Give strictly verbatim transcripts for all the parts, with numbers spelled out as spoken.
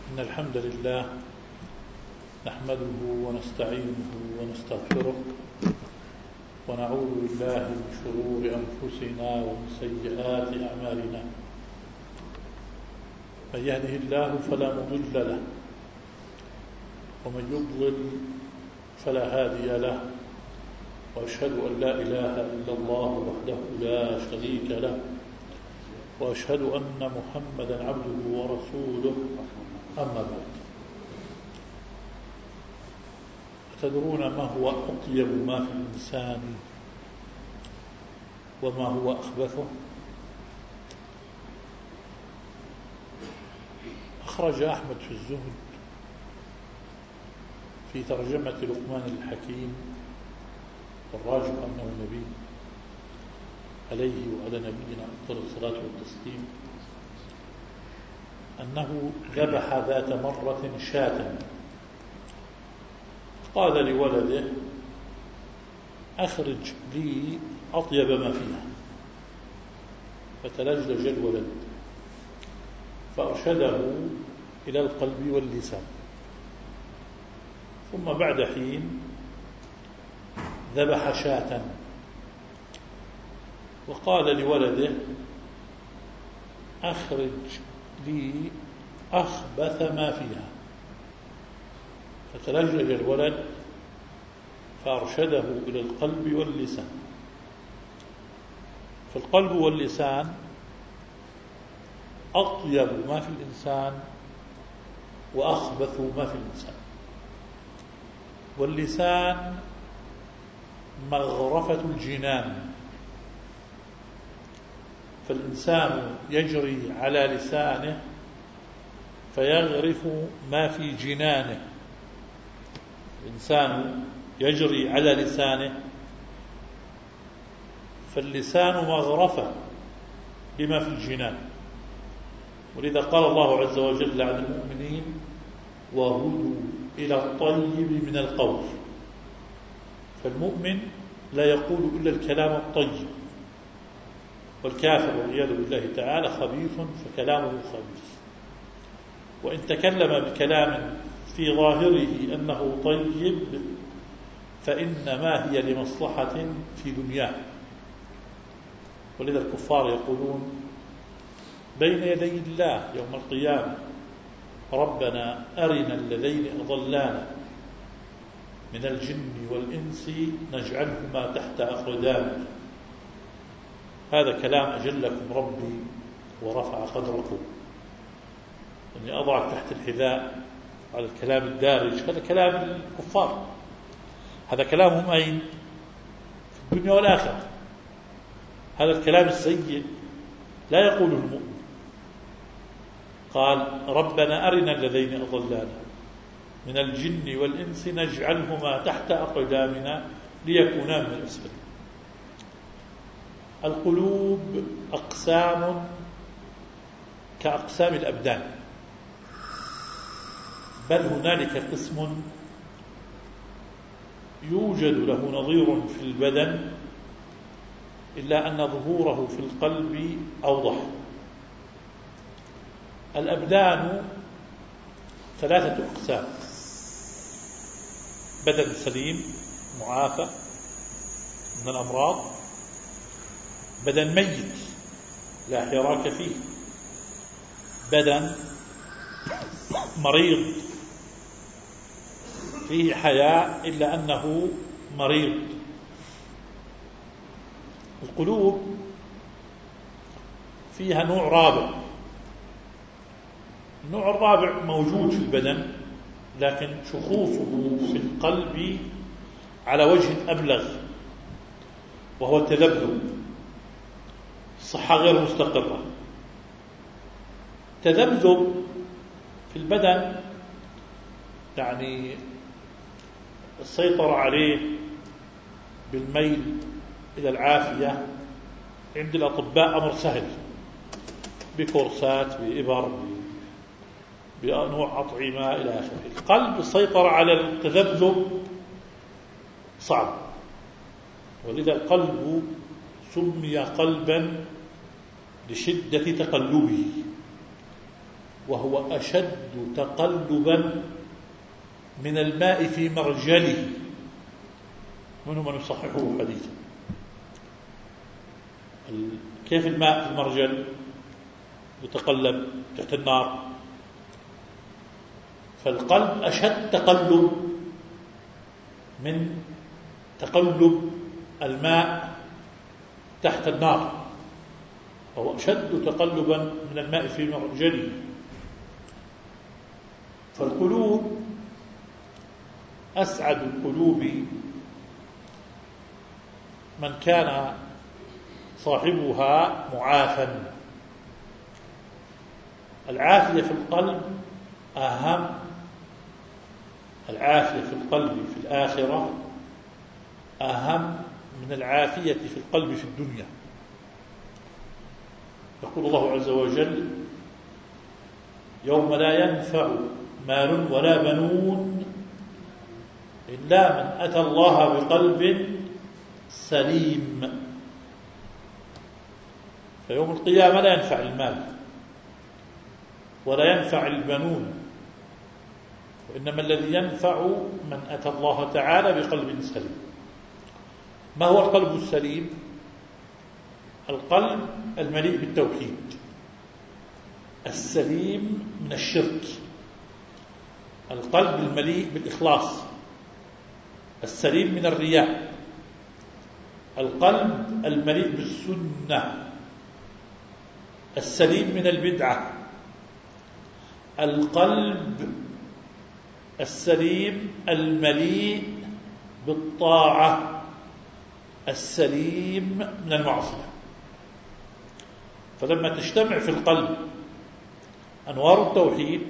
إن الحمد لله نحمده ونستعينه ونستغفره ونعوذ بالله من شرور أنفسنا ومن سيئات أعمالنا. من يهده الله فلا مضل له ومن يضلل فلا هادي له، وأشهد أن لا إله إلا الله وحده لا شريك له، وأشهد أن محمدا عبده ورسوله. أما بعد، تدرون ما هو أطيب ما في الإنسان وما هو أخبثه؟ أخرج أحمد في الزهد في ترجمة لقمان الحكيم، والراجح أنه نبي عليه وعلى نبينا أفضل الصلاة والتسليم، أنه ذبح ذات مرة شاة، قال لولده: أخرج لي أطيب ما فيها. فتلجلج الولد فأرشده إلى القلب واللسان، ثم بعد حين ذبح شاة وقال لولده: أخرج لي أخبث ما فيها. فتلجلج الولد فأرشده إلى القلب واللسان. فالقلب واللسان أطيب ما في الإنسان وأخبث ما في الإنسان. واللسان مغرفة الجنان، فالإنسان يجري على لسانه فيغرف ما في جنانه. الإنسان يجري على لسانه، فاللسان مغرفة بما في الجنان. ولذا قال الله عز وجل عن المؤمنين: وهدوا إلى الطيب من القول. فالمؤمن لا يقول إلا الكلام الطيب، والكافر والعياذ بالله تعالى خبيث فكلامه خبيث. وإن تكلم بكلام في ظاهره أنه طيب فإنما هي لمصلحة في دنياه. ولذا الكفار يقولون بين يدي الله يوم القيامة: ربنا أرنا الذين أضلانا من الجن والإنس نجعلهما تحت أقدامنا. هذا كلام أجلكم ربي ورفع قدركم. أني أضعك تحت الحذاء على الكلام الدارج، هذا كلام الكفار، هذا كلامهم أين؟ في الدنيا والآخرة. هذا الكلام السيء لا يقوله المؤمن. قال: ربنا أرنا الذين أضلانا من الجن والإنس نجعلهما تحت أقدامنا ليكونا من الأسفلين. القلوب أقسام كأقسام الأبدان، بل هنالك قسم يوجد له نظير في البدن، إلا أن ظهوره في القلب أوضح. الأبدان ثلاثة أقسام: بدن سليم معافى من الأمراض، بدن ميت لا حراك فيه، بدن مريض فيه حياة إلا أنه مريض. القلوب فيها نوع رابع. النوع الرابع موجود في البدن، لكن شخوصه في القلب على وجه أبلغ، وهو التذبذب. الصحة غير مستقرة. تذبذب في البدن يعني السيطرة عليه بالميل إلى العافية عند الأطباء أمر سهل، بكورسات، بإبر، بأنواع أطعمة إلى آخره. القلب السيطرة على التذبذب صعب، ولذا القلب سمي قلبا لشدة تقلبه، وهو أشد تقلبا من الماء في مرجله. منهم من يصححه حديثا. كيف الماء في المرجل يتقلب تحت النار؟ فالقلب أشد تقلب من تقلب الماء تحت النار، وهو أشد تقلبا من الماء في مرجله. فالقلوب أسعد القلوب من كان صاحبها معافا. العافية في القلب أهم، العافية في القلب في الآخرة أهم من العافية في القلب في الدنيا. يقول الله عز وجل: يوم لا ينفع مال ولا بنون إلا من أتى الله بقلب سليم. فيوم القيامة لا ينفع المال ولا ينفع البنون، وإنما الذي ينفع من أتى الله تعالى بقلب سليم. ما هو القلب السليم؟ القلب المليء بالتوحيد، السليم من الشرك، القلب المليء بالإخلاص، السليم من الرياء، القلب المليء بالسنة، السليم من البدعة، القلب السليم المليء بالطاعة، السليم من المعصية. فلما تجتمع في القلب أنوار التوحيد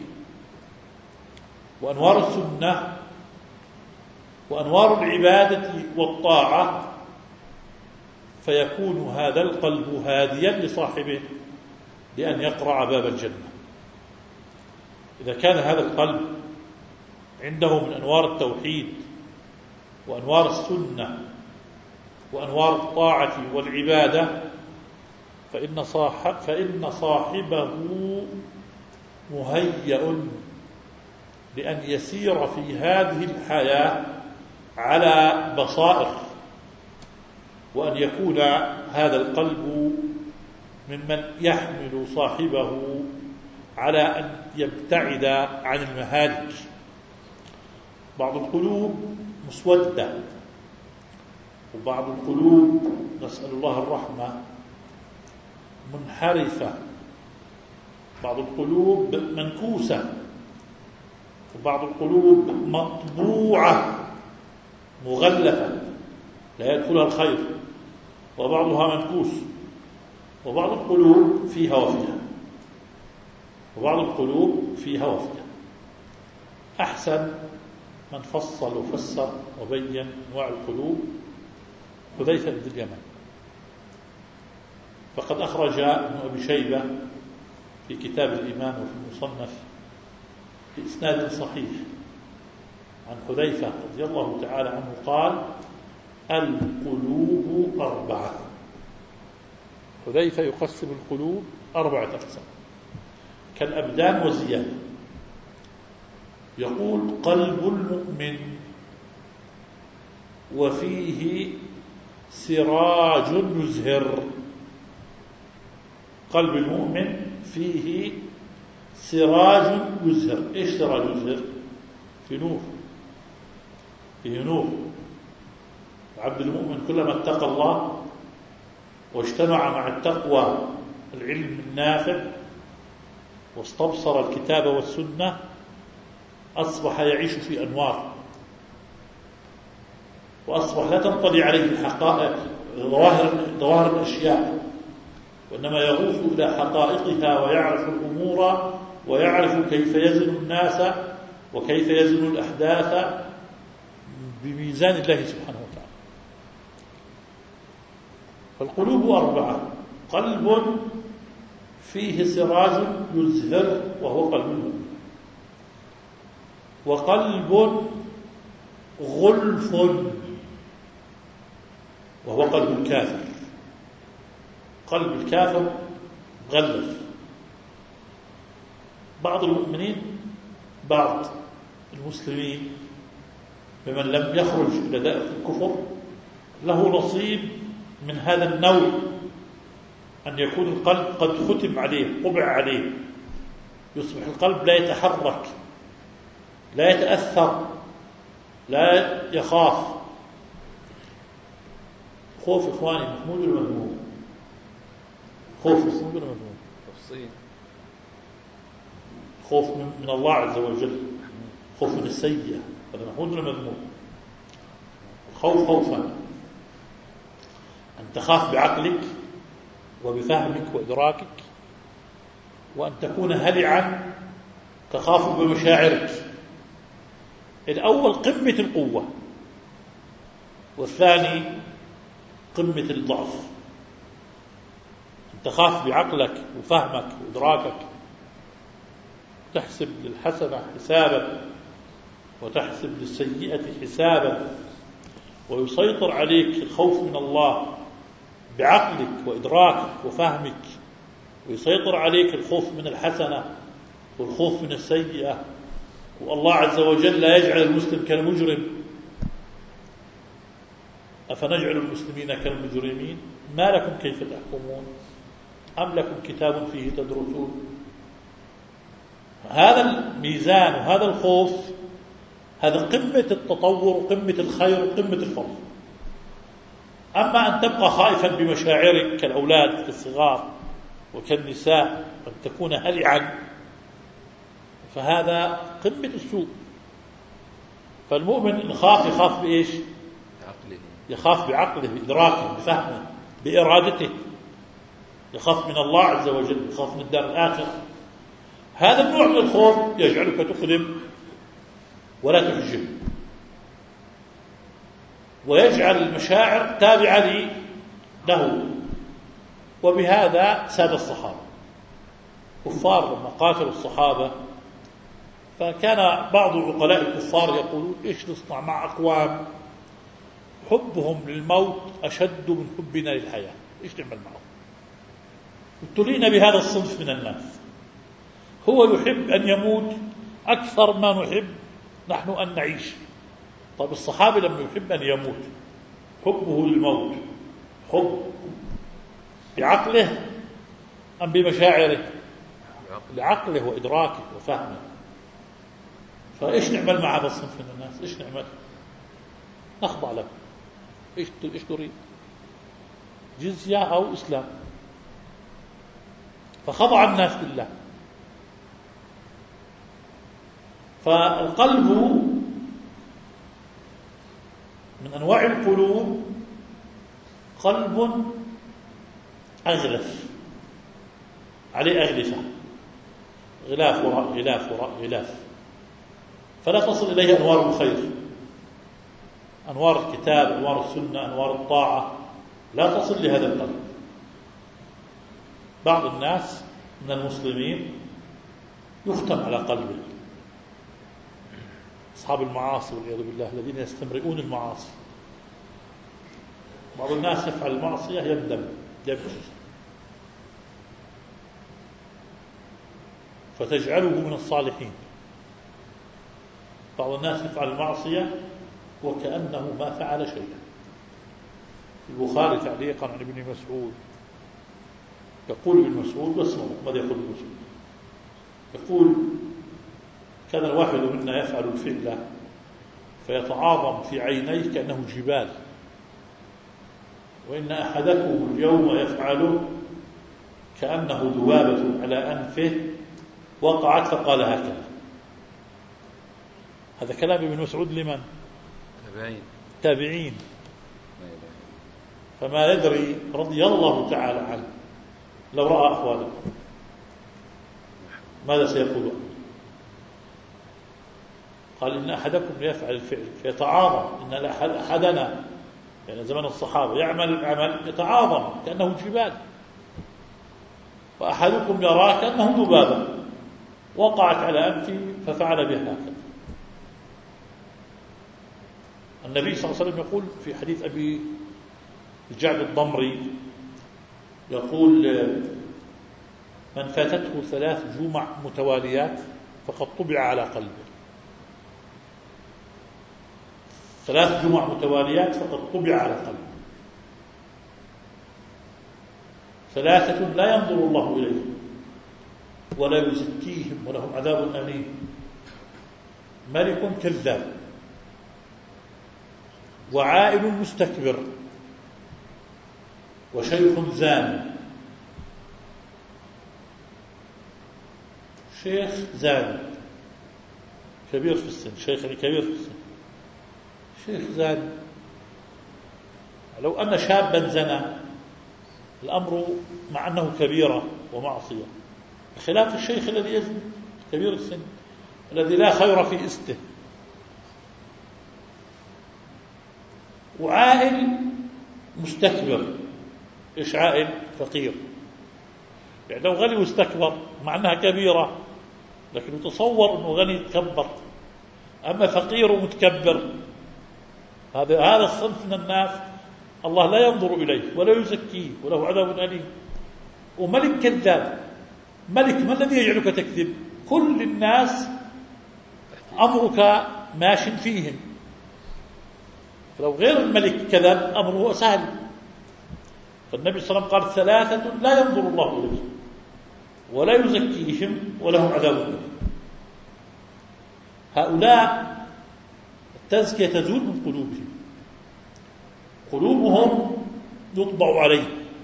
وأنوار السنة وأنوار العبادة والطاعة، فيكون هذا القلب هاديا لصاحبه لأن يقرع باب الجنة. إذا كان هذا القلب عنده من أنوار التوحيد وأنوار السنة وأنوار الطاعة والعبادة، فإن صاحب فإن صاحبه مهيأ لأن يسير في هذه الحياة على بصائر، وأن يكون هذا القلب ممن يحمل صاحبه على أن يبتعد عن المهالك. بعض القلوب مسودة، وبعض القلوب نسأل الله الرحمة منحرفة، بعض القلوب منكوسة، وبعض القلوب مطبوعة مغلفة لا يدخلها الخير، وبعضها منكوس، وبعض القلوب فيها وفيها، وبعض القلوب فيها وفيها. أحسن من فصل وفسر وبين أنواع القلوب حذيفة بن اليمان، فقد أخرج ابن أبي شيبة في كتاب الإيمان وفي المصنف بإسناد صحيح عن حذيفة رضي الله تعالى عنه قال: القلوب أربعة. حذيفة يقسم القلوب أربعة أقسام كالأبدان والزيادة. يقول: قلب المؤمن وفيه سراج يزهر. قلب المؤمن فيه سراج يزهر. إيش سراج يزهر؟ في نور، فيه نور. العبد المؤمن كلما اتقى الله واجتمع مع التقوى العلم النافع واستبصر الكتاب والسنة أصبح يعيش في أنوار، وأصبح لا تنطلي عليه الحقائق ظواهر ظواهر الأشياء، وإنما يغوص إلى حقائقها ويعرف الأمور ويعرف كيف يزن الناس وكيف يزن الأحداث بميزان الله سبحانه وتعالى. فالقلوب أربعة: قلب فيه سراج يزهر وهو قلب المؤمن، وقلب غلف وهو قلب الكافر. قلب الكافر مغلف بعض المؤمنين بعض المسلمين بمن لم يخرج إلى دائرة الكفر له نصيب من هذا النوع، أن يكون القلب قد ختم عليه، طبع عليه، يصبح القلب لا يتحرك، لا يتأثر، لا يخاف. خوف إخواني محمود ولا مذموم؟ خوف محمود ولا مذموم؟ تفصيل. خوف من الله عز وجل، خوف من السيئة، هذا محمود ولا مذموم؟ الخوف خوفان: أن تخاف بعقلك وبفهمك وإدراكك، وأن تكون هلعا تخاف بمشاعرك. الأول قمة القوة، والثاني قمة الضعف. أن تخاف بعقلك وفهمك وإدراكك، تحسب للحسنة حسابا وتحسب للسيئة حسابا، ويسيطر عليك الخوف من الله بعقلك وإدراكك وفهمك، ويسيطر عليك الخوف من الحسنة والخوف من السيئة. والله عز وجل لا يجعل المسلم كالمجرم. أفنجعل المسلمين كالمجرمين؟ ما لكم كيف تحكمون؟ أم لكم كتاب فيه تدرسون؟ هذا الميزان وهذا الخوف، هذا قمة التطور وقمة الخير وقمة الفضل. أما أن تبقى خائفا بمشاعرك كالأولاد كالصغار وكالنساء، أن تكون هلعا، فهذا قمة السوء. فالمؤمن إن خاف يخاف بإيش؟ يخاف بعقله، بإدراكه، بفهمه، بإرادته، يخاف من الله عز وجل، يخاف من الدار الآخرة. هذا النوع من الخوف يجعلك تقدم ولا تحجم، ويجعل المشاعر تابعة له. وبهذا ساد الصحابة. كفار لما قاتلوا الصحابة، فكان بعض عقلاء الكفار يقولون: إيش نصنع مع أقوام حبهم للموت أشد من حبنا للحياة؟ إيش نعمل معهم؟ ابتلينا بهذا الصنف من الناس، هو يحب أن يموت أكثر ما نحب نحن أن نعيش. طيب الصحابي لما يحب أن يموت، حبه للموت حب بعقله أم بمشاعره؟ بعقله وإدراكه وفهمه. فإيش نعمل مع هذا الصنف من الناس؟ إيش نعمل؟ نخضع له. إيش إيش تريد؟ جزية أو إسلام؟ فخضع الناس لله. فالقلب من أنواع القلوب قلب أغلف، عليه أغلفة، غلاف وراء غلاف وراء غلاف، فلا تصل إليه أنوار الخير، أنوار الكتاب، أنوار السنة، أنوار الطاعة، لا تصل لهذا القلب. بعض الناس من المسلمين يختم على قلبه، أصحاب المعاصي والعياذ بالله الذين يستمرئون المعاصي. بعض الناس يفعل المعصية يندم يبكي، فتجعله من الصالحين. بعض الناس يفعل المعصية وكأنه ما فعل شيئا. البخاري تعليقا عن ابن مسعود يقول ابن مسعود، واسمعوا ماذا يقول ابن مسعود، يقول: كان الواحد منا يفعل الفعل فيتعاظم في عينيه كأنه جبال، وإن أحدكم اليوم يفعل كأنه ذبابة على أنفه وقعت فقال هكذا. هذا كلام ابن مسعود لمن؟ تابعين. تابعين. فما يدري رضي الله تعالى عنه لو رأى أحواله ماذا سيقول؟ قال: إن أحدكم يفعل الفعل فيتعاظم، إن أحدنا يعني زمن الصحابة يعمل العمل يتعاظم كأنه جبال، وأحدكم يرى كأنه ذبابة وقعت على أنفه ففعل بها هكذا. النبي صلى الله عليه وسلم يقول في حديث أبي الجعد الضمري، يقول: من فاتته ثلاث جمع متواليات فقد طبع على قلبه. ثلاث جمع متواليات فقد طبع على قلبه. ثلاثة لا ينظر الله إليهم ولا يزكيهم ولهم عذاب أليم: ملك كذاب، وعائل مستكبر، وشيخ زاني. شيخ زاني كبير في السن، شيخ كبير في السن، شيخ زاني. لو أن شابا زنى الأمر مع أنه كبيرة ومعصية، بخلاف الشيخ الذي يزني كبير السن الذي لا خير في استه. وعائل مستكبر. إيش عائل؟ فقير. يعني لو غني واستكبر مع أنها كبيرة، لكن يتصور أنه غني يتكبر. أما فقير ومتكبر، هذا هذا الصنف من الناس الله لا ينظر إليه ولا يزكيه وله عذاب أليم. وملك كذاب. ملك ما الذي يجعلك تكذب؟ كل الناس أمرك ماش فيهم. لو غير الملك كذب أمره سهل. فالنبي صلى الله عليه وسلم قال: ثلاثة لا ينظر الله إليهم ولا يزكيهم ولهم عذاب أليم. هؤلاء التزكية تزول من قلوبهم، قلوبهم يطبع عليه.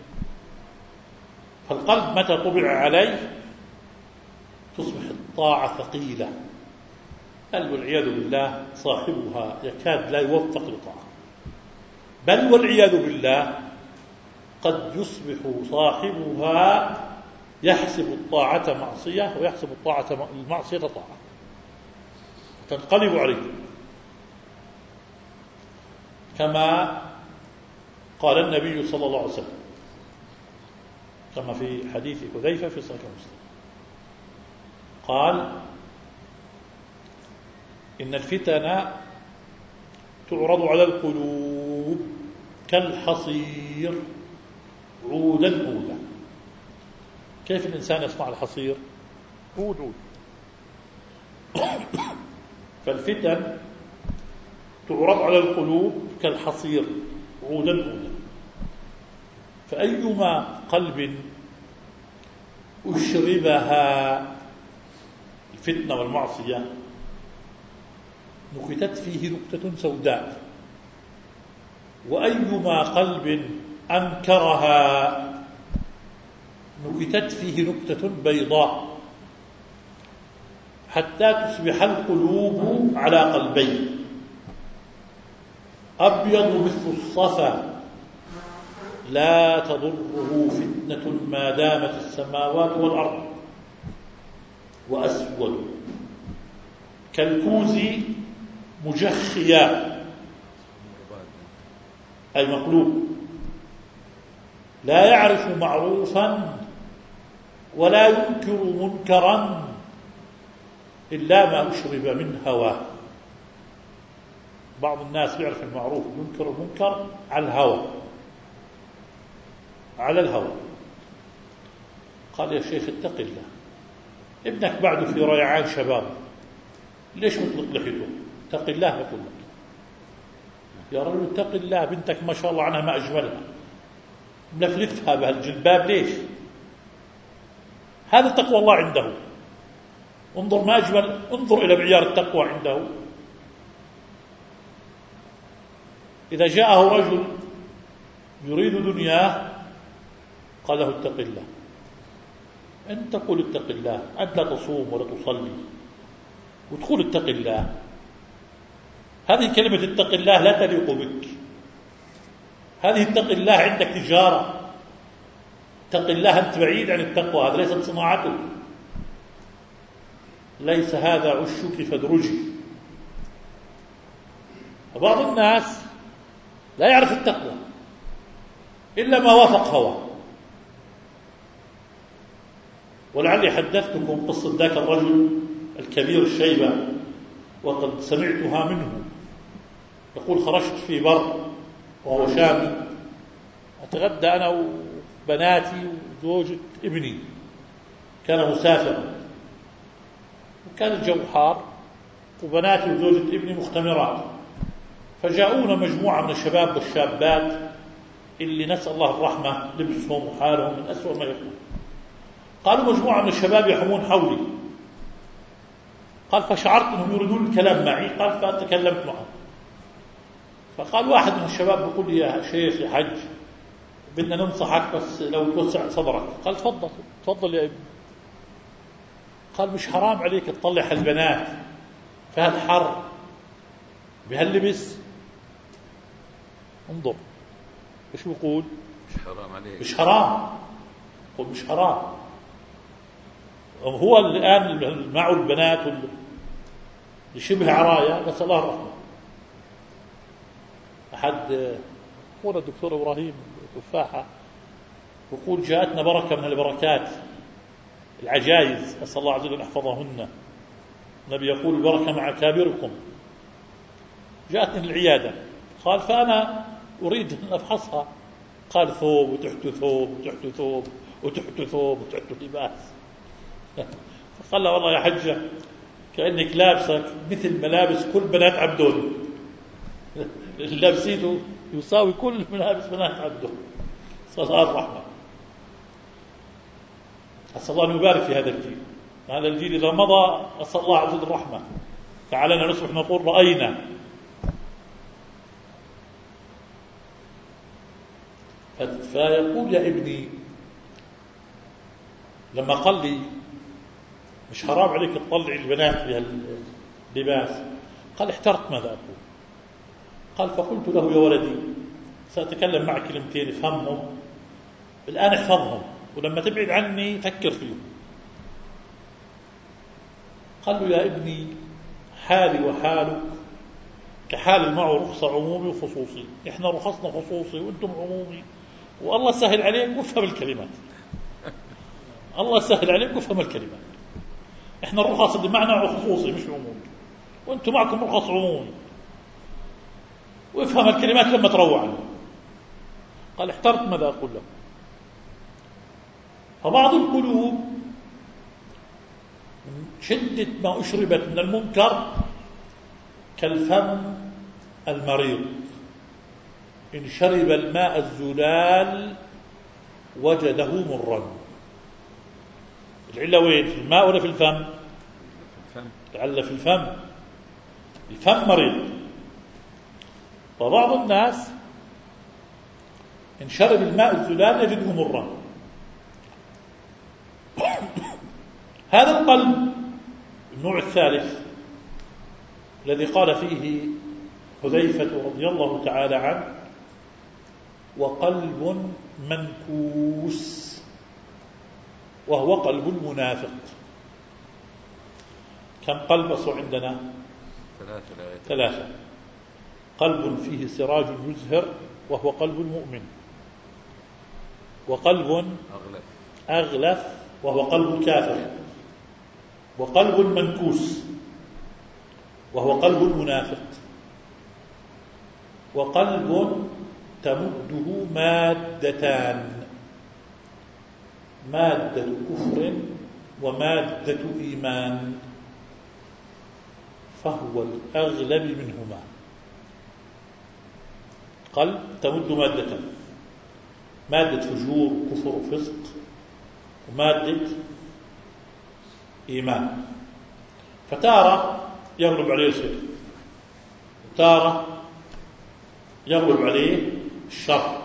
فالقلب متى طبع عليه تصبح الطاعة ثقيلة، بل والعياذ بالله صاحبها يكاد لا يوفق لطاعة، بل والعياذ بالله قد يصبح صاحبها يحسب الطاعة معصية ويحسب الطاعة المعصية طاعة، تنقلب عليه. كما قال النبي صلى الله عليه وسلم، كما في حديث حذيفة في صحيح مسلم، قال: إن الفتن تعرض على القلوب كالحصير عودا عودا. كيف الإنسان يسمع الحصير؟ عود عود. فالفتن تعرض على القلوب كالحصير عودا عودا. فأيما قلب أشربها الفتنة والمعصية نكتت فيه نكتة سوداء، وأيما قلب أنكرها نكتت فيه نكتة بيضاء، حتى تصبح القلوب على قلبين: أبيض مثل الصفا لا تضره فتنة ما دامت السماوات والأرض، وأسود كالكوز مجخيا أي مقلوب، لا يعرف معروفا ولا ينكر منكرا إلا ما أشرب من هواه. بعض الناس يعرف المعروف ينكر المنكر على الهوى، على الهوى. قال: يا شيخ اتق الله، ابنك بعده في ريعان شباب، ليش مطلق لحيته؟ اتق الله. بقول لك يا رجل اتق الله، بنتك ما شاء الله عنها ما أجملها، ملفلفها بهالجلباب، ليش؟ هذا تقوى الله عنده. انظر ما أجمل، انظر إلى معيار التقوى عنده. إذا جاءه رجل يريد دنياه قال له اتق الله. أنت تقول اتق الله، أنت لا تصوم ولا تصلي وتقول اتق الله. هذه كلمة اتق الله لا تليق بك. هذه اتق الله عندك تجارة. اتق الله أنت بعيد عن التقوى، هذا ليست صناعتك. ليس هذا عشك فادرجي. وبعض الناس لا يعرف التقوى إلا ما وافق هواه. ولعلي حدثتكم قصة ذاك الرجل الكبير الشيبة، وقد سمعتها منه. يقول: خرجت في بر وهو شامي، أتغدى أنا وبناتي وزوجة ابني، كان مسافرا، وكان الجو حار، وبناتي وزوجة ابني مختمرات، فجاءونا مجموعة من الشباب والشابات اللي نسأل الله الرحمة، لبسهم وحالهم من أسوأ ما يكون. قالوا مجموعة من الشباب يحومون حولي. قال فشعرت أنهم يريدون الكلام معي. قال فتكلمت معهم. فقال واحد من الشباب بيقول لي يا شيخ يا حج بدنا ننصحك بس لو توسع صدرك. قال تفضل تفضل يا ابني. قال مش حرام عليك تطلع البنات في هالحر بهاللبس؟ انظر ايش بيقول، مش حرام عليك، مش حرام. قل مش حرام. هو الآن معه البنات اللي شبه عرايا، نسأل الله الرحمة. أحد هو الدكتور إبراهيم تفاحة يقول جاءتنا بركة من البركات، العجائز، أسأل الله عز وجل أن يحفظهن. النبي يقول البركة مع كابركم. جاءتني العيادة، قال فأنا أريد أن أفحصها. قال ثوب وتحت ثوب وتحت ثوب وتحت ثوب وتحت لباس. فقال له والله يا حجة كأنك لابسك مثل ملابس كل بنات عبدون، لابسيته يساوي كل ملابس بنات عبدون. صلى الله الرحمة. أسأل الله أن يبارك في هذا الجيل. هذا الجيل إذا مضى أسأل الله عز وجل الرحمة، فعلنا نصبح نقول رأينا. فيقول يا ابني لما قال لي مش حرام عليك تطلع البنات بهاللباس، قال احترت ماذا أقول. قال فقلت له يا ولدي سأتكلم معك كلمتين افهمهم الآن احفظهم، ولما تبعد عني فكر فيهم. قال له يا ابني حالي وحالك كحال معه رخصة عمومي وخصوصي، احنا رخصنا خصوصي وانتم عمومي، والله سهل عليك وافهم الكلمات. الله سهل عليك وافهم الكلمات. احنا الرخص اللي معنا خصوصي مش عمومي، وانتم معكم رخص عمومي، وافهم الكلمات لما تروع عنه. قال احترت ماذا أقول له. فبعض القلوب شدة ما أشربت من المنكر كالفم المريض، إن شرب الماء الزلال وجده مرا. العلة وين؟ في الماء ولا في الفم؟ العلة في الفم. الفم مريض. فبعض الناس إن شرب الماء الزلال يجده مرا. هذا القلب النوع الثالث الذي قال فيه حذيفة رضي الله تعالى عنه وقلب منكوس، وهو قلب المنافق. كم قلب أصل عندنا؟ ثلاثة. ثلاثة. قلب فيه سراج يزهر وهو قلب المؤمن، وقلب أغلف أغلف وهو قلب الكافر، وقلب منكوس وهو قلب المنافق، وقلب تمده مادتان، مادة كفر ومادة إيمان، فهو الأغلب منهما. قلب تمد مادة، مادة فجور كفر وفسق، ومادة إيمان. فتارة يغلب عليه الخير، وتارة يغلب عليه الشر.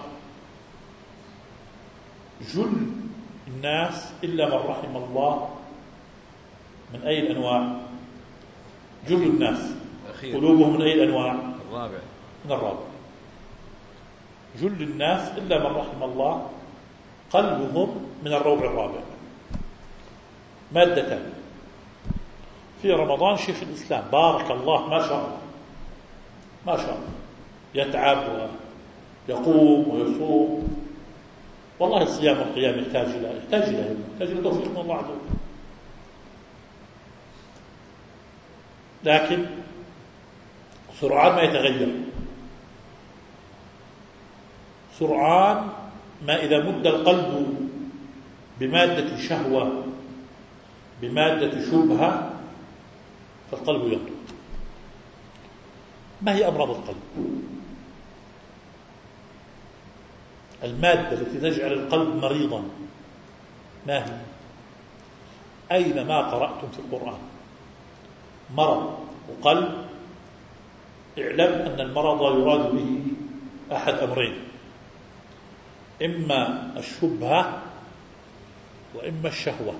جل الناس إلا من رحم الله من أي الأنواع؟ جل الناس قلوبهم من أي الأنواع؟ الرابع. من الرابع. جل الناس إلا من رحم الله قلبهم من الروع الرابع. مادتان. في رمضان شيخ الإسلام بارك الله ما شاء الله ما شاء الله يتعب ويقوم ويصوم، والله الصيام والقيام يحتاج إلى يحتاج إلى يحتاج إلى توفيق من الله عز وجل. لكن سرعان ما يتغير، سرعان ما إذا مد القلب بمادة الشهوة بمادة شبهة فالقلب ينطق. ما هي أمراض القلب؟ المادة التي تجعل القلب مريضا ما هي؟ أينما قرأتم في القرآن مرض وقلب اعلم أن المرض يراد به أحد أمرين: إما الشبهة وإما الشهوة.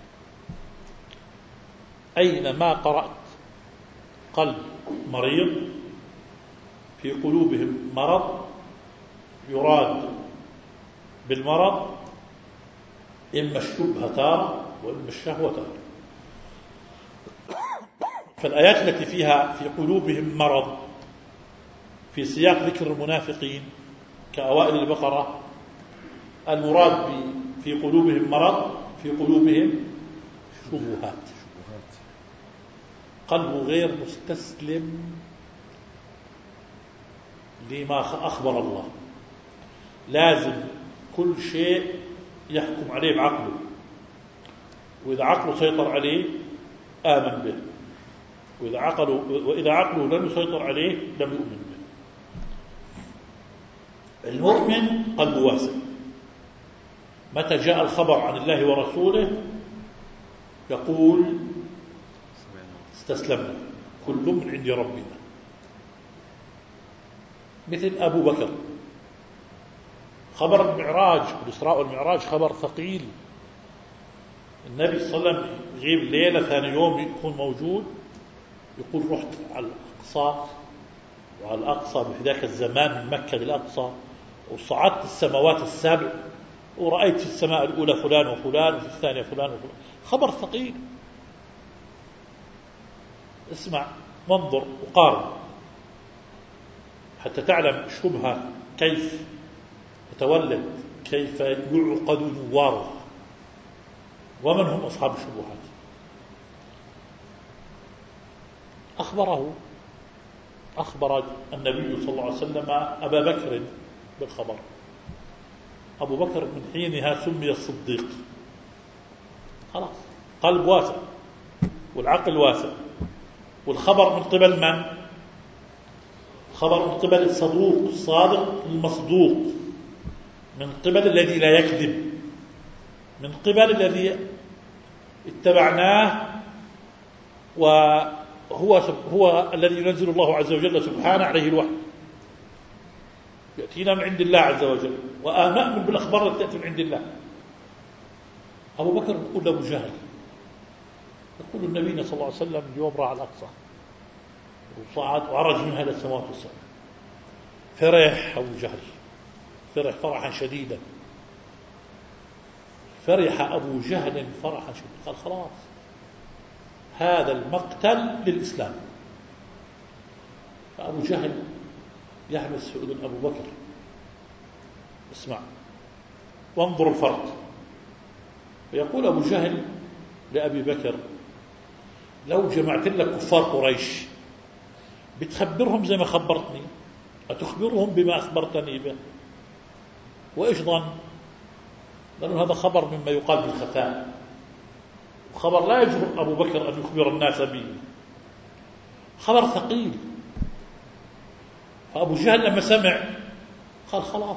أينما قرأت قلب مريض في قلوبهم مرض يراد بالمرض إما الشبهة تارة وإما الشهوة تارة. فالآيات التي فيها في قلوبهم مرض في سياق ذكر المنافقين كأوائل البقرة، المراد في قلوبهم مرض في قلوبهم شبهات، قلبه غير مستسلم لما أخبر الله، لازم كل شيء يحكم عليه بعقله، وإذا عقله سيطر عليه آمن به، وإذا عقله, وإذا عقله لم يسيطر عليه لم يؤمن به. المؤمن قلبه واسع، متى جاء الخبر عن الله ورسوله يقول استسلمنا كل من عند ربنا. مثل أبو بكر، خبر المعراج والإسراء والمعراج خبر ثقيل، النبي صلى الله عليه وسلم يغيب ليلة ثاني يوم يكون موجود، يقول رحت على الأقصى، وعلى الأقصى بذاك الزمان من مكة للأقصى، وصعدت السماوات السبع ورأيت في السماء الأولى فلان وفلان وفي الثانية فلان وفلان. خبر ثقيل. اسمع وانظر وقارن حتى تعلم الشبهة كيف تتولد، كيف يعقد نوارها، ومن هم أصحاب الشبهات. أخبره أخبر النبي صلى الله عليه وسلم أبا بكر بالخبر. أبو بكر من حينها سمي الصديق، خلاص قلب واسع والعقل واسع. والخبر من قبل من؟ الخبر من قبل الصدوق الصادق المصدوق، من قبل الذي لا يكذب، من قبل الذي اتبعناه، وهو هو الذي ينزل الله عز وجل سبحانه عليه الوحي، يأتينا من عند الله عز وجل، وآمن بالأخبار التي تأتي من عند الله. أبو بكر يقول أبو جهل، يقول النبي صلى الله عليه وسلم اليوم راح الأقصى وصعد وعرج منها إلى السماوات السبع. فرح أبو جهل، فرح فرحا شديدا، فرح أبو جهل فرحا شديدا، قال خلاص هذا المقتل للإسلام. فأبو جهل يحبس في أذن أبو بكر. اسمع وانظر الفرق. ويقول أبو جهل لأبي بكر لو جمعت لك كفار قريش بتخبرهم زي ما خبرتني، أتخبرهم بما أخبرتني به؟ وإيش ظن؟ لأنه هذا خبر مما يقال بالخفاء، وخبر لا يجرؤ أبو بكر أن يخبر الناس به، خبر ثقيل. فأبو جهل لما سمع قال خلاص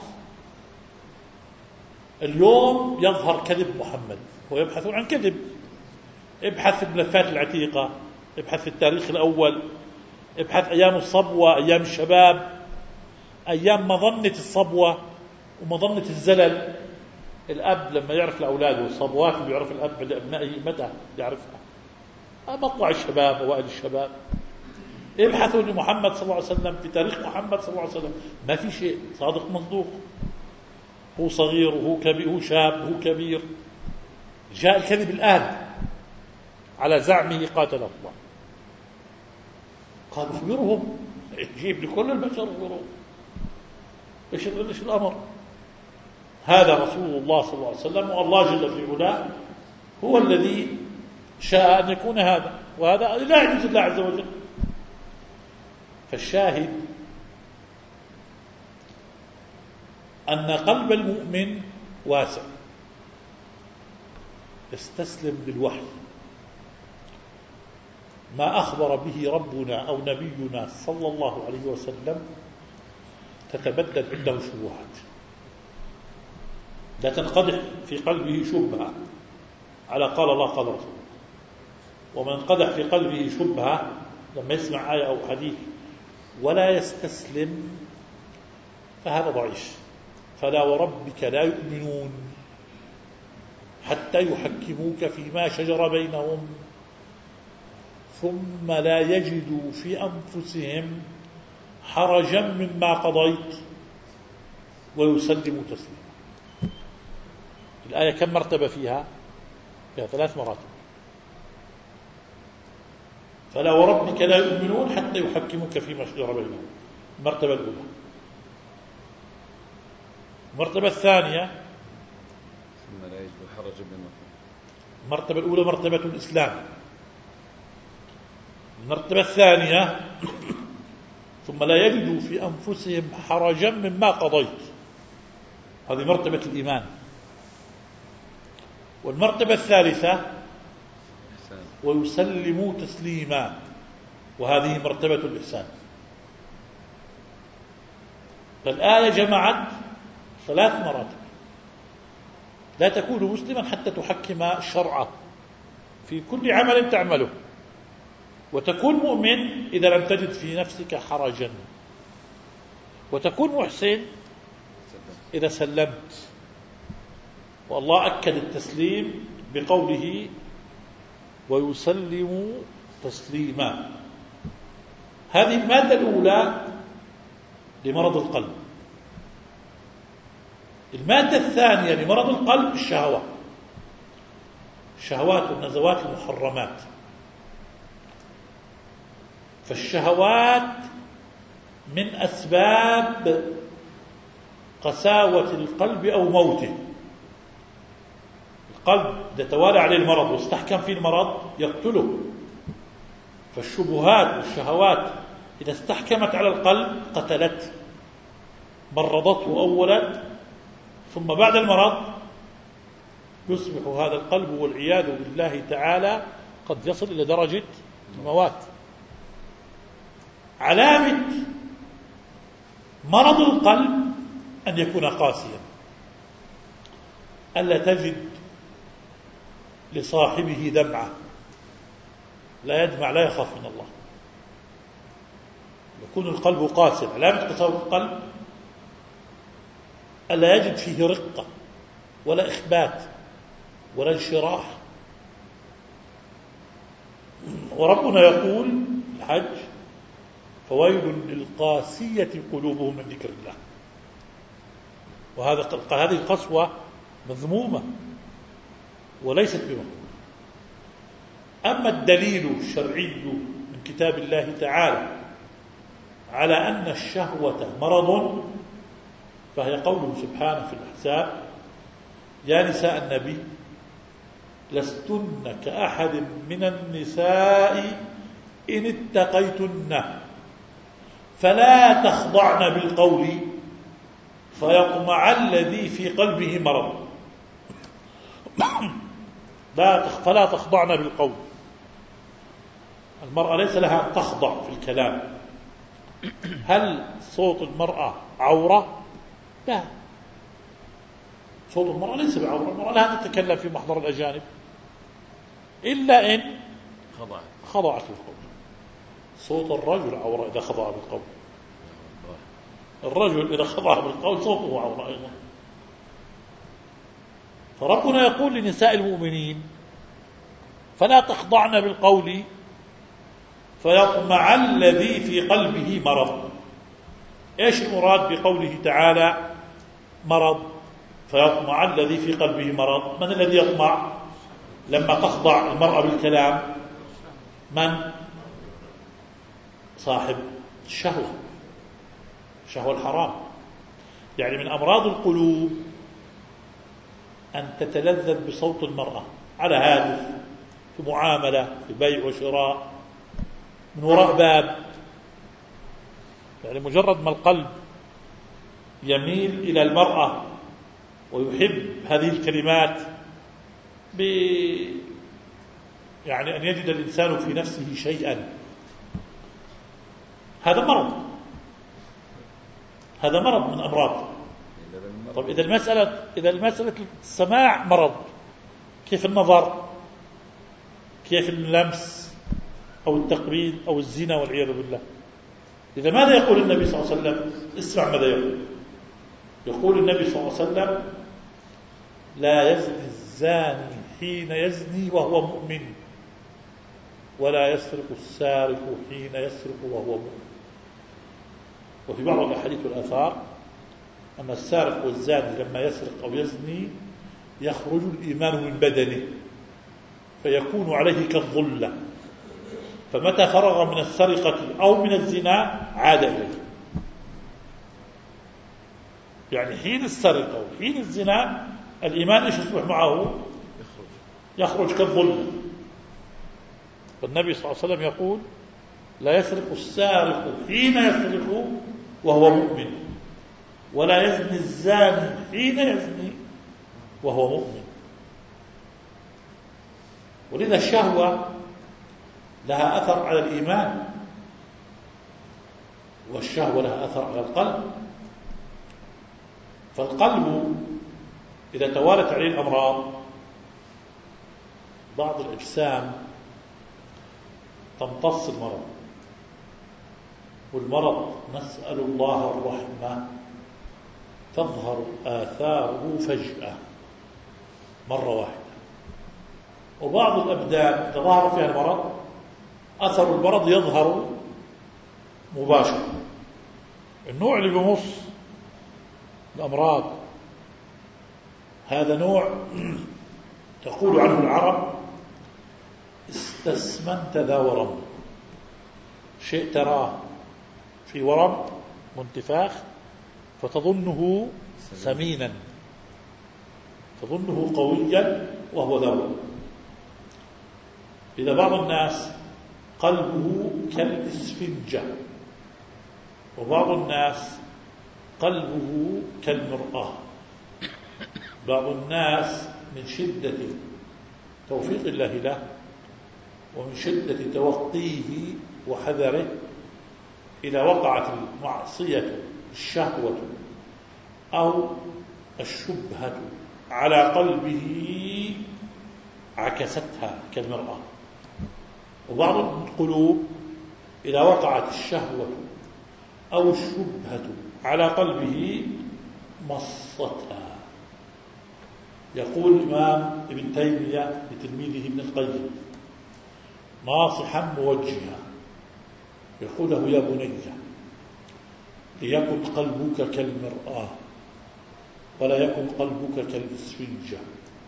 اليوم يظهر كذب محمد، هو يبحثون عن كذب. ابحث في الملفات العتيقة، ابحث في التاريخ الأول، ابحث أيام الصبوة، أيام الشباب، أيام مظنة الصبوة ومظنة الزلل. الأب لما يعرف لأولاده الصبوات اللي يعرف الأب لأبنائه متى يعرفها؟ مطلع الشباب، أوائل الشباب. ابحثوا لمحمد صلى الله عليه وسلم في تاريخ محمد صلى الله عليه وسلم، ما في شيء صادق مصدوق. هو صغير وهو كبير، هو شاب وهو كبير. جاء الكذب الآن على زعمه قاتله الله. قال اخبرهم، جيب لكل البشر اخبرهم. ايش ايش الامر؟ هذا رسول الله صلى الله عليه وسلم، والله جل في علاه هو الذي شاء ان يكون هذا، وهذا لا يجوز الله عز وجل. فالشاهد أن قلب المؤمن واسع، يستسلم للوحي، ما أخبر به ربنا أو نبينا صلى الله عليه وسلم تتبدد عنده شبهات، لا تنقدح في قلبه شبهة على قال الله قال رسول. ومن انقدح في قلبه شبهة لما يسمع آية أو حديث ولا يستسلم فهذا ضعيف. فلا وربك لا يؤمنون حتى يحكموك فيما شجر بينهم ثم لا يجدوا في أنفسهم حرجا مما قضيت ويسلموا تسليما. الآية كم مرتبة فيها؟ فيها ثلاث مراتب. فلا وربك لا يؤمنون حتى يحكموك فيما شجر بينهم، المرتبة الأولى. المرتبة الثانية ثم لا يجدوا حرجا مما المرتبة الأولى مرتبة الإسلام. المرتبة الثانية ثم لا يجدوا في أنفسهم حرجا مما قضيت، هذه مرتبة الإيمان. والمرتبة الثالثة ويسلموا تسليما، وهذه مرتبة الإحسان. فالآية جمعت ثلاث مراتب. لا تكون مسلما حتى تحكم الشرع في كل عمل تعمله، وتكون مؤمن إذا لم تجد في نفسك حرجا، وتكون محسن إذا سلمت. والله أكد التسليم بقوله ويسلم تسليما. هذه المادة الأولى لمرض القلب. المادة الثانية لمرض القلب الشهوات، الشهوات والنزوات المحرمات. فالشهوات من أسباب قساوة القلب أو موته. القلب إذا توالى عليه المرض واستحكم فيه المرض يقتله. فالشبهات والشهوات إذا استحكمت على القلب قتلته، مرضته أولا، ثم بعد المرض يصبح هذا القلب والعياذ بالله تعالى قد يصل إلى درجة الموات. علامة مرض القلب أن يكون قاسيا، ألا تجد لصاحبه دمعة، لا يدمع لا يخاف من الله. يكون القلب قاسي. علامة قساوة القلب ألا يجد فيه رقة ولا إخبات ولا انشراح. وربنا يقول الحج فويل للقاسية قلوبهم من ذكر الله. وهذا هذه القسوة مذمومة وليست بمقبولة. أما الدليل الشرعي من كتاب الله تعالى على أن الشهوة مرض فهي قوله سبحانه في الأحزاب يا نساء النبي لستن كأحد من النساء إن اتقيتن فلا تخضعن بالقول فيطمع الذي في قلبه مرض. لا فلا تخضعن بالقول. المرأة ليس لها أن تخضع في الكلام. هل صوت المرأة عورة؟ لا، صوت المرأة ليس بعورة. المرأة لا تتكلم في محضر الأجانب إلا إن خضعت خضعت بالقول. صوت الرجل عورة إذا خضع بالقول. الرجل إذا خضع بالقول صوته عورة أيضا. فربنا يقول لنساء المؤمنين فلا تخضعن بالقول فيطمع الذي في قلبه مرض. إيش المراد بقوله تعالى مرض؟ فيطمع الذي في قلبه مرض. من الذي يطمع لما تخضع المرأة بالكلام؟ من؟ صاحب الشهوة، الشهوة الحرام. يعني من أمراض القلوب أن تتلذذ بصوت المرأة على هاتف، في معاملة، في بيع وشراء، من وراء باب. يعني مجرد ما القلب يميل إلى المرأة ويحب هذه الكلمات يعني أن يجد الإنسان في نفسه شيئا، هذا مرض، هذا مرض من أمراض. طب إذا المسألة إذا المسألة السماع مرض، كيف النظر؟ كيف اللمس أو التقبيل أو الزنا والعياذ بالله؟ إذا ماذا يقول النبي صلى الله عليه وسلم؟ اسمع ماذا يقول. يقول النبي صلى الله عليه وسلم: لا يزني الزاني حين يزني وهو مؤمن، ولا يسرق السارق حين يسرق وهو مؤمن. وفي بعض الأحاديث والآثار أن السارق والزاني لما يسرق أو يزني يخرج الإيمان من بدنه فيكون عليه كالظلة، فمتى فرغ من السرقة أو من الزنا عاد إليه. يعني حين السرقة وحين الزنا الإيمان إيش يصبح معه؟ يخرج كالظلة. والنبي صلى الله عليه وسلم يقول: لا يسرق السارق حين يسرق وهو مؤمن، ولا يزني الزاني حين يزني وهو مؤمن. ولذا الشهوة لها أثر على الإيمان، والشهوة لها أثر على القلب. فالقلب إذا توالت عليه الأمراض، بعض الأجسام تمتص المرض، والمرض نسأل الله الرحمة تظهر آثاره فجأة مرة واحدة. وبعض الأبدان إذا ظهر فيها المرض أثر المرض يظهر مباشرة. النوع اللي بمص الأمراض هذا نوع تقول عنه العرب: استسمنت ذا ورم. شيء تراه في ورم وانتفاخ فتظنه سمينا، تظنه قويا وهو ذا ورم. إذا بعض الناس قلبه كالإسفنجة، وبعض الناس قلبه كالمرآة. بعض الناس من شدة توفيق الله له ومن شدة توقيه وحذره إذا وقعت المعصية الشهوة أو الشبهة على قلبه عكستها كالمرآة. وبعض القلوب إذا وقعت الشهوة أو الشبهة على قلبه مصتها. يقول الإمام ابن تيمية لتلميذه ابن القيم ناصحا موجها، يقول له: يا بني، ليكن قلبك كالمرآة ولا يكن قلبك كالإسفنجة،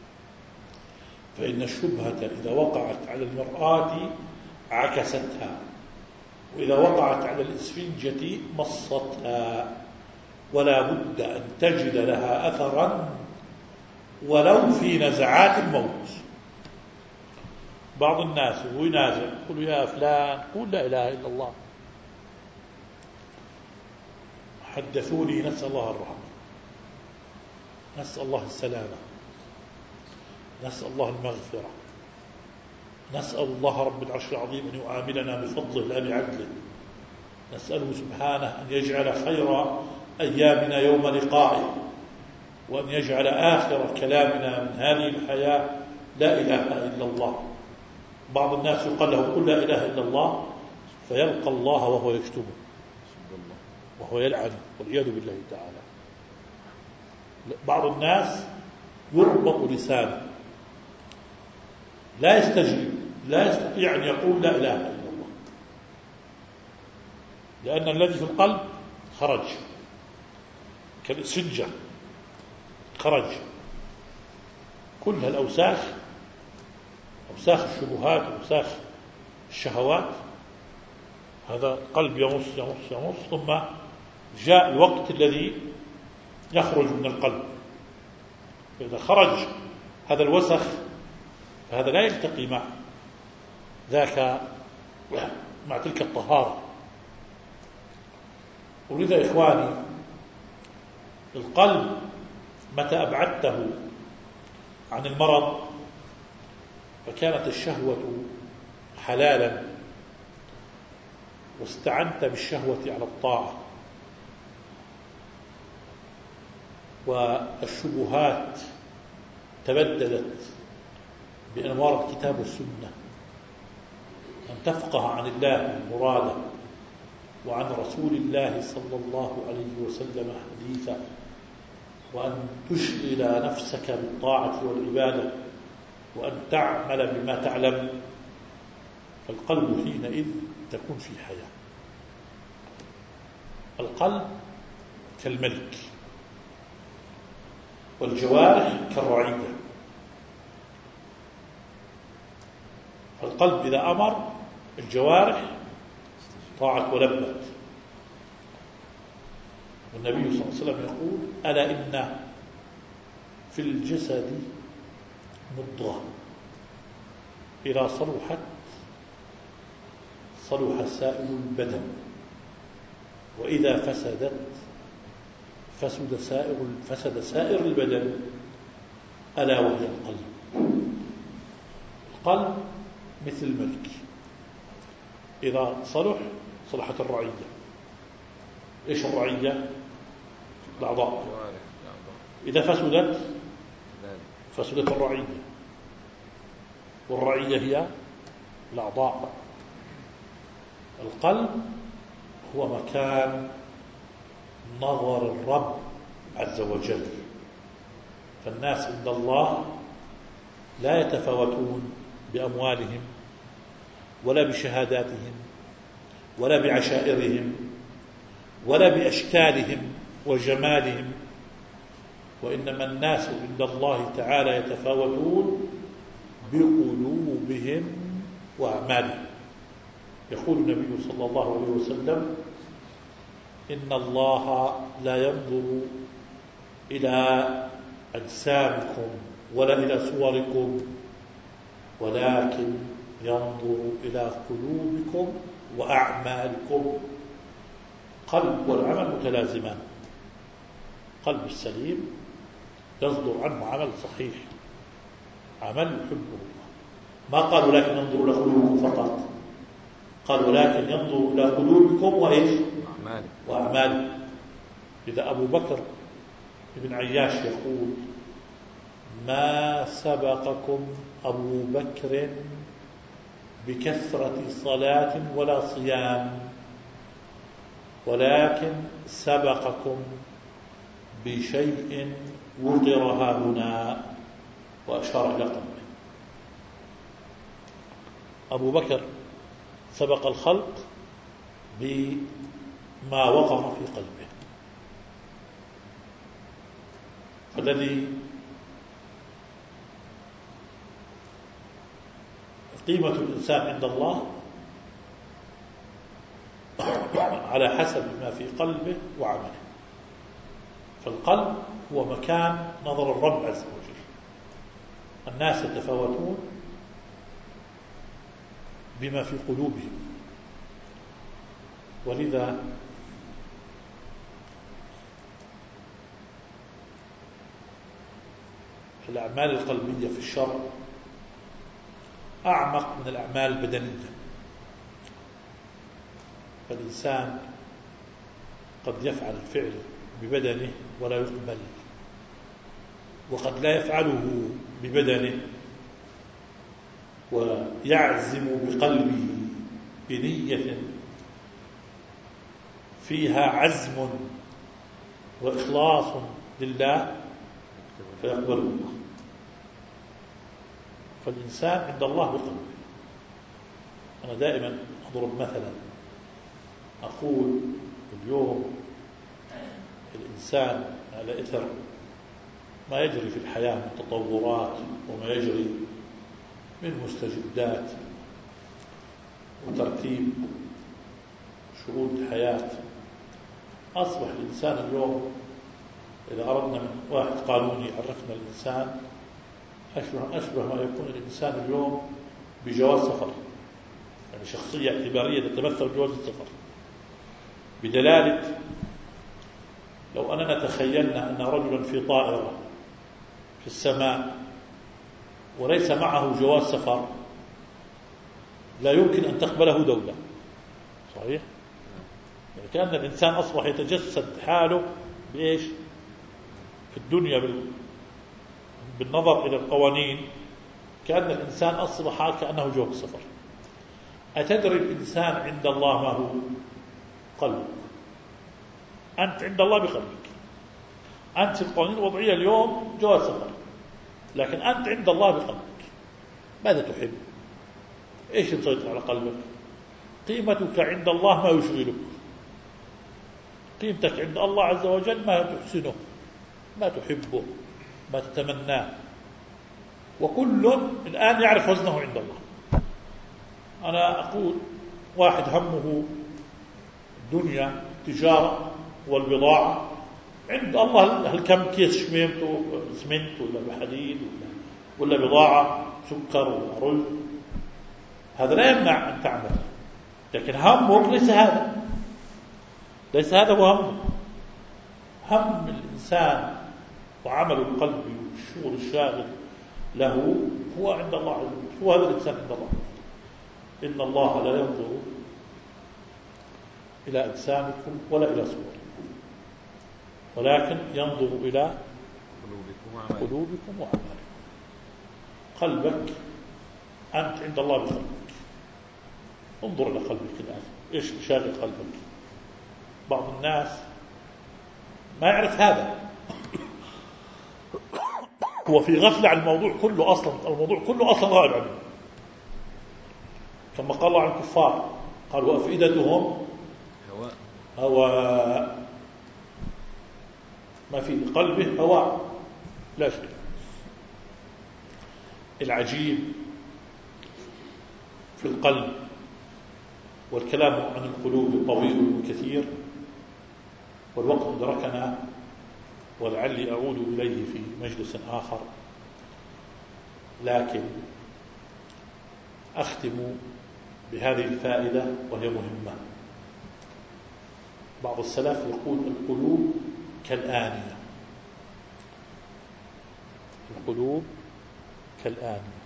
فإن الشبهة إذا وقعت على المرآة عكستها، وإذا وقعت على الإسفنجة مصتها، ولا بد أن تجد لها أثرا ولو في نزعات الموت. بعض الناس وهو ينازع يقول: يا فلان قول لا إله إلا الله. حدثوني، نسأل الله الرحمة، نسأل الله السلامة، نسأل الله المغفرة، نسأل الله رب العرش العظيم أن يعاملنا بفضله لا بعدله، نسأله سبحانه أن يجعل خير أيامنا يوم لقائه، وأن يجعل آخر كلامنا من هذه الحياة لا إله إلا الله. بعض الناس يقال له: قل لا إله إلا الله، فيلقى الله وهو يكتبه وهو يلعنه والعياذ بالله تعالى. بعض الناس يربط لسانه لا يستجيب، لا يستطيع أن يقول لا إله إلا الله، لأن الذي في القلب خرج كالإسفنجة، خرج كل الأوساخ، أوساخ الشبهات وأوساخ الشهوات. هذا قلب يمص يمص يمص، ثم جاء الوقت الذي يخرج من القلب. فإذا خرج هذا الوسخ فهذا لا يلتقي مع ذاك، مع تلك الطهارة. ولذا إخواني القلب متى أبعدته عن المرض فكانت الشهوة حلالا واستعنت بالشهوة على الطاعة، والشبهات تبددت بأنوار الكتاب والسنة، أن تفقه عن الله مراده وعن رسول الله صلى الله عليه وسلم حديثا، وأن تشغل نفسك بالطاعة والعبادة، وأن تعمل بما تعلم، فالقلب حينئذ تكون في حياة. القلب كالملك والجوارح كالرعية. فالقلب إذا أمر الجوارح طاعت ولبت. والنبي صلى الله عليه وسلم يقول: ألا إن في الجسد مضغة إذا صلحت صلح سائر البدن، وإذا فسدت فسد سائر فسد سائر البدن، ألا وهي القلب. القلب مثل الملك، إذا صلح صلحت الرعية. إيش الرعية؟ الأعضاء. إذا فسدت فسدت الرعية، والرعية هي الأعضاء. القلب هو مكان نظر الرب عز وجل. فالناس عند الله لا يتفاوتون بأموالهم ولا بشهاداتهم ولا بعشائرهم ولا بأشكالهم وجمالهم، وإنما الناس عند الله تعالى يتفاوتون بقلوبهم وأعمالهم. يقول النبي صلى الله عليه وسلم: إن الله لا ينظر إلى أجسامكم ولا إلى صوركم، ولكن ينظر إلى قلوبكم وأعمالكم. قلب والعمل متلازمان. قلب السليم يصدر عنه عمل صحيح، عمل يحبه. ما قالوا لكن ينظر إلى قلوبكم فقط، قالوا لكن ينظر إلى قلوبكم وإيش؟ وأعمالكم. إذا أبو بكر ابن عياش يقول: ما سبقكم أبو بكر بكثرة صلاة ولا صيام، ولكن سبقكم بشيء وقر ها هنا، وأشار إلى قلبه. أبو بكر سبق الخلق بما وقر في قلبه. فالذي قيمة الإنسان عند الله على حسب ما في قلبه وعمله. فالقلب هو مكان نظر الرب عز وجل. الناس يتفاوتون بما في قلوبهم، ولذا الأعمال القلبية في الشرع أعمق من الأعمال البدنية. فالإنسان قد يفعل الفعل ببدنه ولا يقبل، وقد لا يفعله ببدنه ويعزم بقلبه بنية فيها عزم وإخلاص لله فيقبله الله. فالإنسان عند الله بقلبه. أنا دائما أضرب مثلا، أقول اليوم الإنسان على إثر ما يجري في الحياة من تطورات وما يجري من مستجدات وترتيب شروط الحياة، أصبح الإنسان اليوم إذا أردنا من واحد قانوني عرفنا الإنسان أشبه, أشبه ما يكون الإنسان اليوم بجواز سفر، يعني شخصية اعتبارية تتمثل بجواز السفر، بدلالة لو أننا تخيلنا أن رجلا في طائرة في السماء وليس معه جواز سفر لا يمكن أن تقبله دولة. صحيح؟ يعني كأن الإنسان أصبح يتجسد حاله بإيش؟ في الدنيا بالنظر إلى القوانين، كأن الإنسان أصبح كأنه جواز سفر. أتدري الإنسان عند الله ما هو؟ قلبك. أنت عند الله بقلبك. أنت في القوانين الوضعية اليوم جواز سفر، لكن أنت عند الله بقلبك. ماذا تحب؟ إيش يسيطر على قلبك؟ قيمتك عند الله ما يشغلك، قيمتك عند الله عز وجل ما تحسنه، ما تحبه، ما تتمناه. وكل الآن يعرف وزنه عند الله. أنا أقول واحد همه الدنيا التجارة والبضاعة، عند الله هل كم كيس شميمته سمنت ولا بحديد ولا, ولا بضاعة سكر ولا رز، هذا لا يمنع أن تعمل، لكن همك ليس هذا، ليس هذا هو همه. هم الإنسان وعمل القلب والشغل الشاغل له هو عند الله عز وجل، هو هذا الإنسان عند الله. إن الله لا ينظر إلى أجسامكم ولا إلى صوركم، ولكن ينظر إلى قلوبكم وأعمالكم. قلبك أنت عند الله بقلبك. انظر إلى قلبك الآن، إيش شاغل قلبك؟ بعض الناس ما يعرف هذا، هو في غفلة عن الموضوع كله، أصلا الموضوع كله أصلا غائب عنه. كما قال الله عن الكفار، قال وأفئدتهم هواء هواء، ما في قلبه هواء لا شيء. العجيب في القلب، والكلام عن القلوب طويل وكثير، والوقت أدركنا، ولعلي أعود إليه في مجلس آخر، لكن أختم بهذه الفائدة وهي مهمة. بعض السلف يقول القلوب كالآنية، القلوب كالآنية،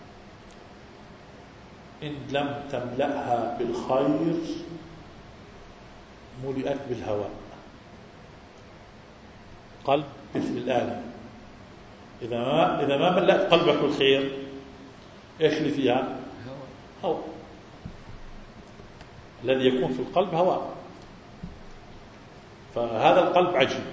إن لم تملأها بالخير ملئت بالهواء. قلب مثل الآنية، إذا ما إذا ما ملأت قلبك بالخير إيش اللي فيها؟ هواء. الذي يكون في القلب هواء. فهذا القلب عجيب.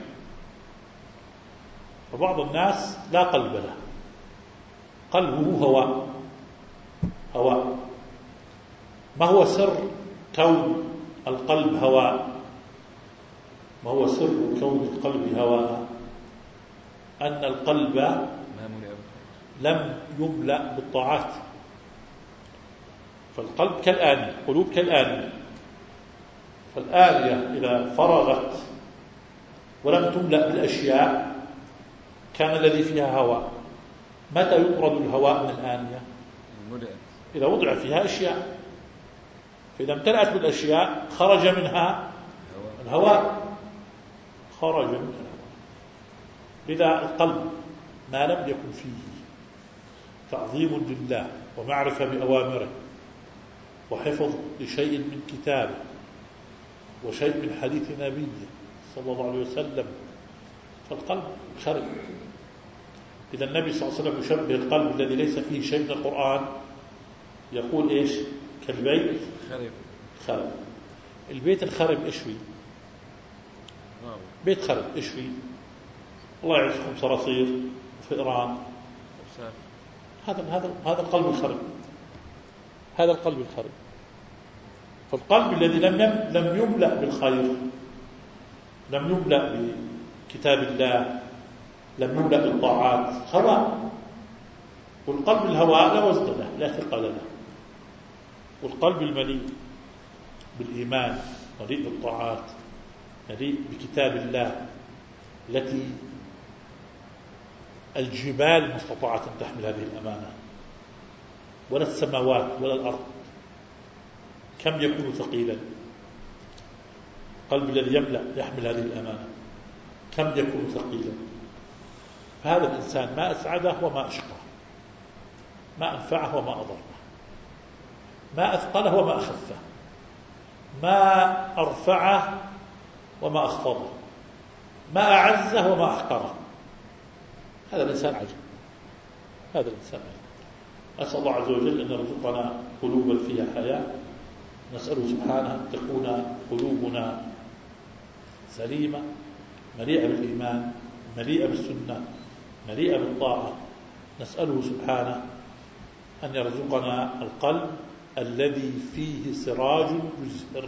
فبعض الناس لا قلب له، قلبه هواء هواء. ما هو سر كون القلب هواء؟ ما هو سر كون القلب هواء؟ أن القلب لم يملأ بالطاعات. فالقلب كالآنية، القلوب كالآنية. فالآنية إذا فرغت ولم تملأ بالأشياء كان الذي فيها هواء. متى يطرد الهواء من الآنية؟ إذا وضع فيها أشياء، فإذا امتلأت بالأشياء خرج منها الهواء، خرج منها الهواء. لذا القلب ما لم يكن فيه تعظيم لله ومعرفة بأوامره وحفظ لشيء من كتابه وشيء من حديث نبيه صلى الله عليه وسلم، فالقلب خرب. إذا النبي صلى الله عليه وسلم يشبه القلب الذي ليس فيه شيء من القرآن، يقول إيش؟ كالبيت خرب. خرب. البيت الخرب إيش فيه؟ بيت خرب إيش فيه؟ الله يعزكم صراصير وفئران. هذا هذا هذا القلب الخرب، هذا القلب الخرب. فالقلب الذي لم لم يملأ بالخير، لم يملأ بكتاب الله، لم يملأ بالطاعات، هواء. والقلب الهواء لا وزن له، لا ثقل له. والقلب المليء بالإيمان، مليء بالطاعات، مليء بكتاب الله، التي الجبال ما استطاعت أن تحمل هذه الأمانة، ولا السماوات ولا الأرض. كم يكون ثقيلا القلب الذي يملأ يحمل هذه الأمانة، كم يكون ثقيلا. فهذا الإنسان ما أسعده وما أشقاه. ما أنفعه وما أضره، ما أثقله وما أخفه، ما أرفعه وما أخفضه، ما أعزه وما أحقره. هذا الإنسان عجب، هذا الإنسان عجب. أسأل الله عز وجل أن يرزقنا قلوبا فيها حياة، نسأله سبحانه أن تكون قلوبنا سليمة مليئة بالإيمان، مليئة بالسنة، مليئة بالطاعة. نسأله سبحانه أن يرزقنا القلب الذي فيه سراج يزهر،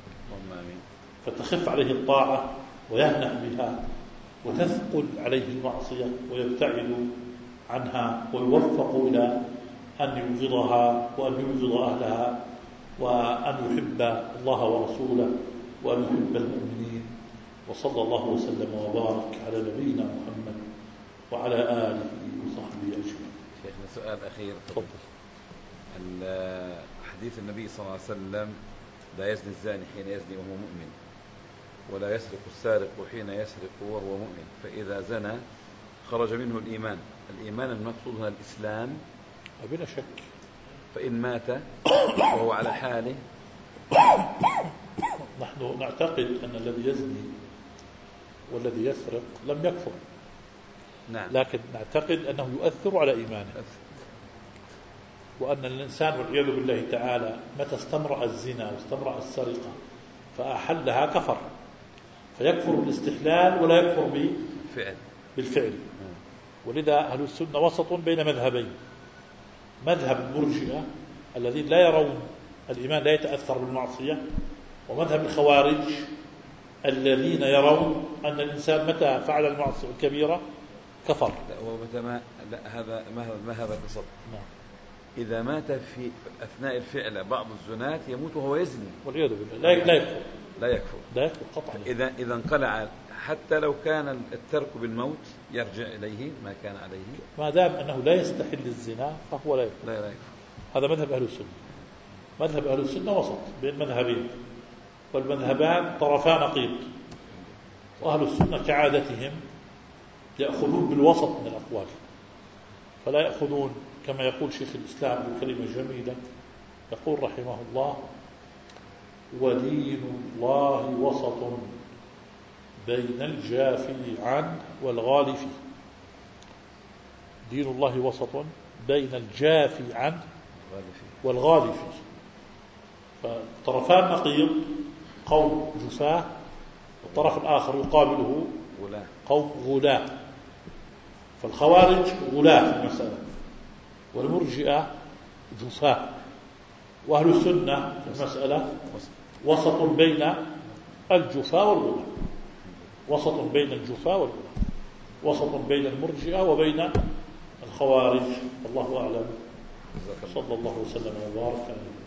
فتخف عليه الطاعة ويهنأ بها، وتثقل عليه المعصية ويبتعد عنها، ويوفق إلى أن يبغضها وأن يبغض أهلها، وأن يحب الله ورسوله، وأن يحب المؤمنين. وصلى الله وسلم وبارك على نبينا محمد وعلى آله وصحبه أجمعين. شيخنا سؤال أخير. تفضل. حديث النبي صلى الله عليه وسلم: لا يزني الزاني حين يزني وهو مؤمن، ولا يسرق السارق حين يسرق وهو مؤمن، فإذا زنى خرج منه الإيمان. الإيمان المقصود هنا الإسلام بلا شك. فإن مات وهو على حاله. نحن نعتقد أن الذي يزني والذي يسرق لم يكفر، نعم، لكن نعتقد أنه يؤثر على إيمانه، وأن الإنسان والعياذ بالله تعالى متى استمرأ الزنا واستمرأ السرقة فأحلها كفر، فيكفر بالاستحلال ولا يكفر بالفعل بالفعل. ولذا أهل السنة وسط بين مذهبين: مذهب المرجئة الذين لا يرون الإيمان لا يتأثر بالمعصية، ومذهب الخوارج الذين يرون أن الإنسان متى فعل المعصية الكبيرة كفر. لا ومتى ما لا هذا ما هذا قصد. نعم. إذا مات في أثناء الفعل بعض الزنات يموت وهو يزني والعياذ بالله لا لا يكفر لا يكفر لا يكفر قطعا. إذا إذا انقلع حتى لو كان الترك بالموت يرجع إليه ما كان عليه، ما دام أنه لا يستحل الزنا فهو لا يكفر. لا لا يكفر. هذا مذهب أهل السنة. مذهب أهل السنة وسط بين مذهبين، والمذهبان طرفا نقيض، وأهل السنة كعادتهم يأخذون بالوسط من الأقوال، فلا يأخذون كما يقول شيخ الإسلام بكلمة جميلة، يقول رحمه الله: ودين الله وسط بين الجافي عنه والغالي فيه. دين الله وسط بين الجافي عنه والغالي فيه. فطرفان نقيض، قوم جفاه، والطرف الآخر يقابله قوم غلاة. فالخوارج غلاة في المسألة، والمرجئة جفاه، وأهل السنة في المسألة وسط بين الجفاة والغلاة، وسط بين الجفاة والغلاة، وسط بين المرجئة وبين الخوارج. الله أعلم. صلى الله وسلم وبارك عليه.